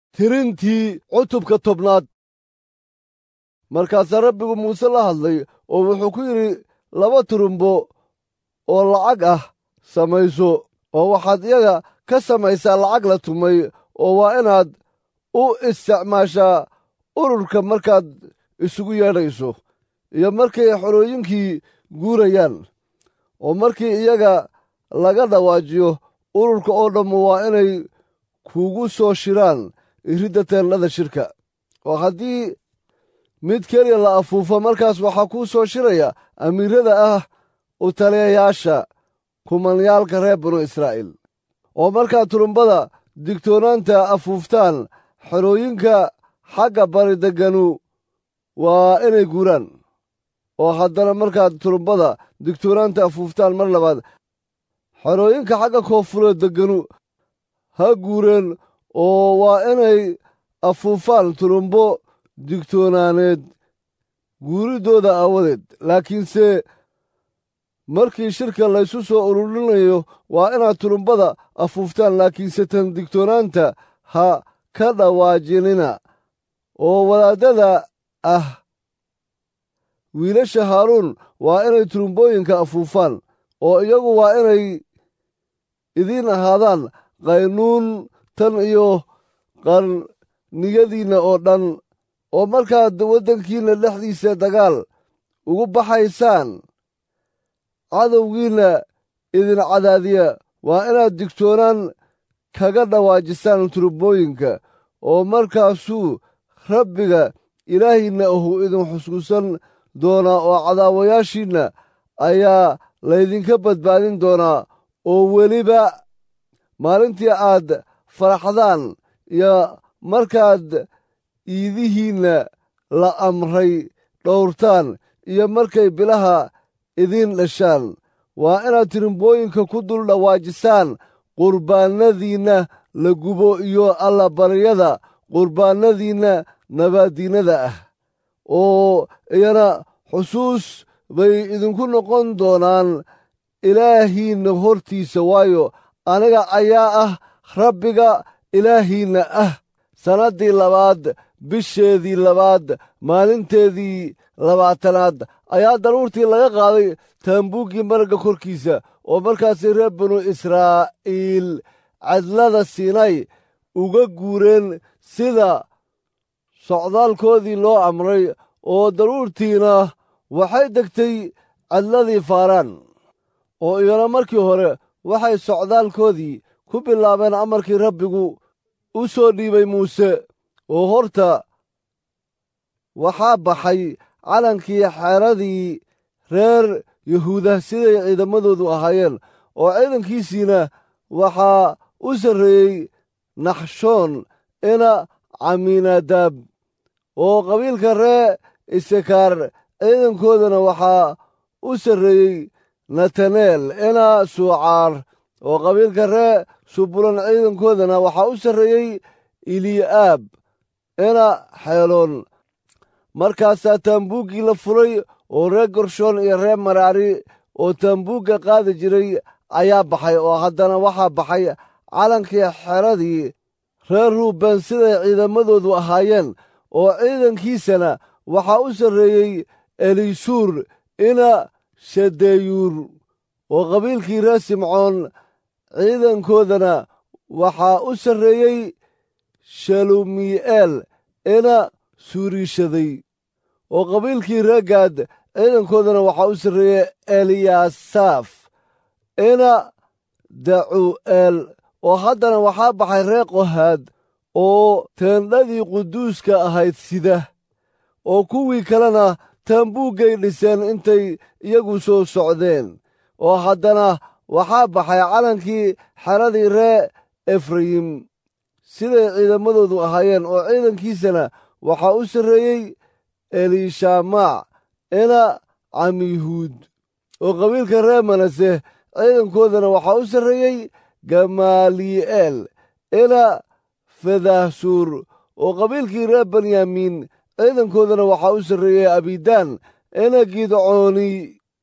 tirintii cutubka 10. markaasaa rabbigu muuse la hadlay oo wuxuu ku yidhi 2 turumbo oo lacag ah samayso oo waxaad iyaga ka samaysaa lacag la tumay oo waa inaad u isticmaashaa ururka markaad isugu yeedhayso iyo markay xorooyinkii guurayaan oo markii iyaga laga dhawaajiyo ururka oo dhammu waa inay kugu soo shiraan iridda teendhada shirka oo haddii mid keliya la afuufo markaas waxaa kuu soo shiraya amiirada ah u taliyayaasha kumanyaalka reer banu israa'iil oo markaad turumbada digtoonaanta afuuftaan xerooyinka xagga bari degganu waa inay guuraan oo haddana markaad turumbada digtoonaanta afuuftaan mar labaad xerooyinka xagga koonfureed degganu ha guureen oo waa inay afuufaan turumbo digtoonaaneed guuriddooda aawadeed laakiinse markii shirka laysu soo ururinayo waa inaad turumbada afuuftaan laakiinse tan digtoonaanta ha ka dhawaajinina oo wadaaddada ah wiilasha haaruun waa inay turumbooyinka afuufaan oo iyagu waa inay idiin ahaadaan qaynuun tan iyo qarniyadiinna oo dhan oo markaad waddankiinna dhexdiisa dagaal ugu baxaysaan cadowgiinna idin cadaadiya waa inaad digtoonaan kaga dhawaajisaan turumbooyinka oo markaasuu rabbiga ilaahiinna ahu idin xusuusan doonaa oo cadaawayaashiinna ayaa laydinka badbaadin doonaa oo weliba maalintii aad faraxdaan iyo markaad iidihiinna la amray dhowrtaan iyo markay bilaha idiin dhashaan waa inaad tirimbooyinka ku dul dhawaajisaan qurbaannadiinna la gubo iyo allabaryada qurbaannadiinna nabaaddiinnada ah oo iyana xusuus bay idinku noqon doonaan ilaahiinna hortiisa waayo aniga ayaa ah rabbiga ilaahiinna ah sannaddii 2 bisheedii 2 maalinteedii 20aad ayaa daruurtii laga qaaday taambuuggii maragga korkiisa oo markaasay reer banu israa'iil cadlada siinay uga guureen sida socdaalkoodii loo amray oo daruurtiina waxay degtay cadladii faaraan oo iyana markii hore waxay socdaalkoodii ku bilaabeen amarkii rabbigu u soo dhiibay muuse oo horta waxaa baxay calankii xeradii reer yahuuda siday ciidamadoodu ahaayeen oo ciidankiisiina waxaa u sarreeyey naxshoon ina camiinadaab oo qabiilka ree isakaar ciidankoodana waxaa u sarreeyey nataneel ina suucaar oo qabiilka ree subulan ciidankoodana waxaa u sarreeyey eli'aab ina xeeloon markaasaa taambuuggii la furay oo reer gershoon iyo reer maraari oo taambuugga qaadi jiray ayaa baxay oo haddana waxaa baxay calankii xeradii reer ruuben siday ciidamadoodu ahaayeen oo ciidankiisana waxaa u sarreeyey elisuur ina shadeyuur oo qabiilkii reer simcoon ciidankoodana waxaa u sarreeyey shalumi'eel ina suuriishaday oo qabiilkii reer gaad ciidankoodana waxaa u sarreeyey eliyasaaf ina dacu'eel oo haddana waxaa baxay reer qohaad oo teendhadii quduuska ahayd sida oo kuwii kalena taambuuggay dhiseen intay iyagu soo socdeen oo haddana waxaa baxay calankii xeradii reer efrayim siday ciidamadoodu ahaayeen oo ciidankiisana waxaa u sarreeyey elishamac ina camihuud oo qabiilka reer manase ciidankoodana waxaa u sarreeyey gamali'eel ina fedahsuur oo qabiilkii reer benyamin ciidankoodana waxaa u sarreeyey abidaan ina gidcooni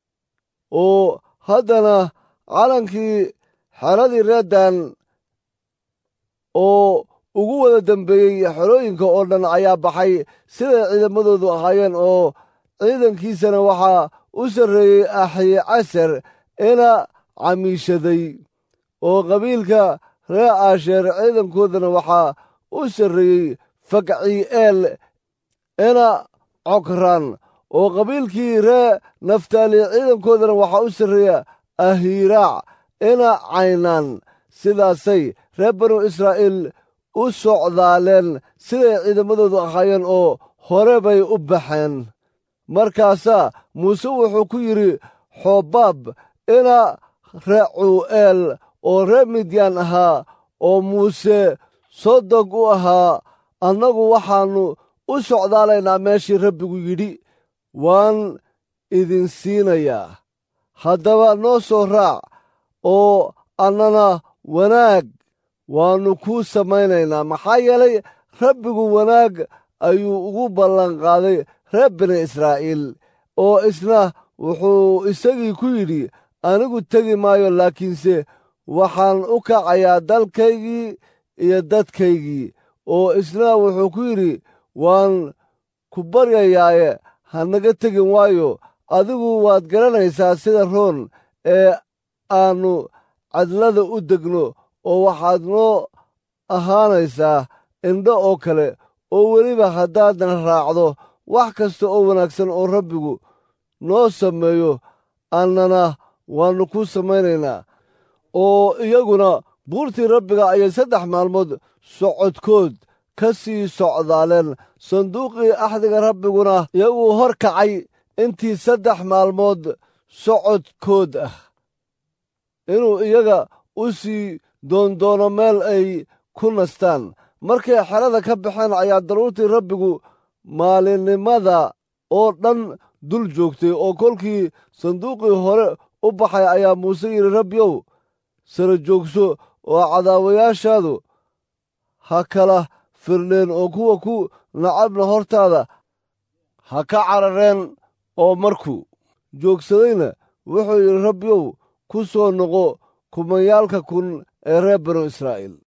oo haddana calankii xeradii reer daan oo ugu wada dembeeyey xerooyinka oo dhan ayaa baxay siday ciidamadoodu ahaayeen oo ciidankiisana waxaa u sarreeyey axicasar ina camiishaday oo qabiilka reer aasheer ciidankoodana waxaa u sarreeyey fakcii'eel ina cokraan oo qabiilkii reer naftaali ciidankoodana waxaa u sarreeya ahiiraac ina caynaan sidaasay reer banu israa'iil u socdaaleen siday ciidamadoodu ahaayeen oo hore bay u baxeen markaasaa muuse wuxuu ku yidhi xobaab ina recuu'eel oo reer midyaan ahaa oo muuse sodog u ahaa annagu waxaannu u socdaalaynaa meeshii rabbigu yidhi waan idin siinayaa haddaba noo soo raac oo annana wanaag waannu kuu samaynaynaa maxaa yeelay rabbigu wanaag ayuu ugu ballanqaaday reer bani israa'iil oo isna wuxuu isagii ku yidhi anigu tegi maayo laakiinse waxaan u kacayaa dalkaygii iyo dadkaygii oo isna wuxuu ku yidhi waan ku baryayaaye ha naga tegin waayo adigu waad garanaysaa sida roon ee aannu cadlada u degno oo waxaad noo ahaanaysaa indho oo kale oo weliba haddaadan raacdo wax kasta oo wanaagsan oo rabbigu noo sameeyo annana waannu kuu samaynaynaa oo iyaguna buurtii rabbiga ayay 3 maalmood socodkood ka sii socdaaleen sanduuqii axdiga rabbiguna iyaguu hor kacay intii 3 maalmood socodkood ah inuu iyaga u sii doondoono meel ay ku nastaan markay xerada ka baxeen ayaa daruurtii rabbigu maalinimada oo dhan dul joogtay oo kolkii sanduuqii hore u baxay ayaa muuse yidhi rabbiyow sara joogso oo cadaawayaashaadu ha kala firdheen oo kuwa ku nacabna hortaada ha ka carareen oo markuu joogsadayna wuxuu yidhi rabbiyow ku soo noqo kumayaalka kun ee reer banu israa'iil